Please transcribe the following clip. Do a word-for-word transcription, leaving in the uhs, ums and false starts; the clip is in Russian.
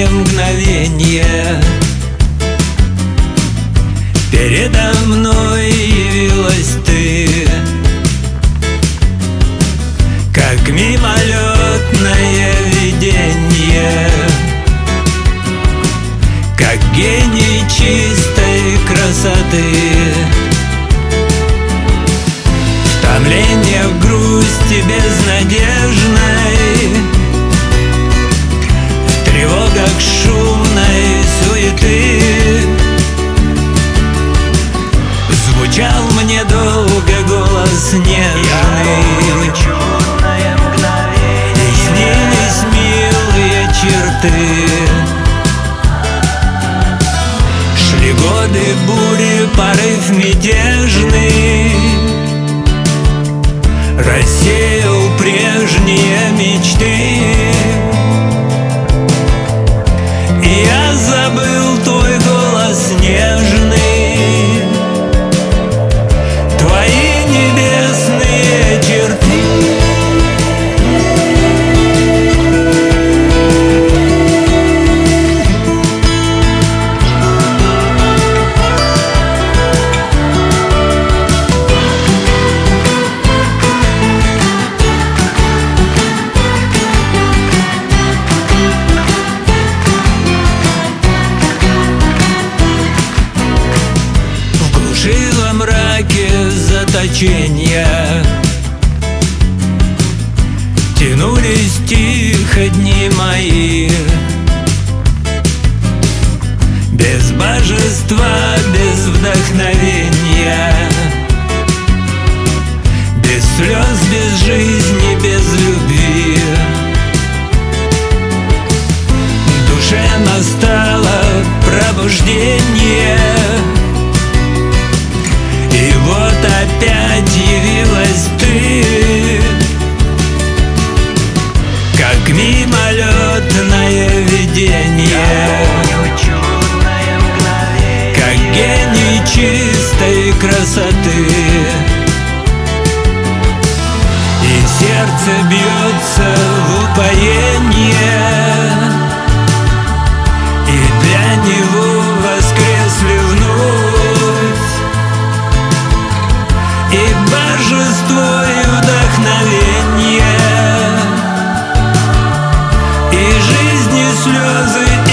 последнее мгновенье. Передо мной явилась ты, как мимолетное видение, как гений чистой красоты. В томлениях грусти безнадежной, в тревогах шумной суеты звучал мне долго голос нежный, и снились милые черты. Шли годы бури, порыв мятежный рассеял прежние мечты, и я забыл твой голос нежный, твои небесные черты. Во мраке заточения тянулись тихо дни мои, без божества, без вдохновения, без слез, без жизни, без любви. В душе настало пробуждение, и вот опять явилась ты, как мимолетное видение, как гений чистой красоты. И сердце бьется в упоенье, и для него воскресли вновь и божество, и вдохновение, и жизни слезы.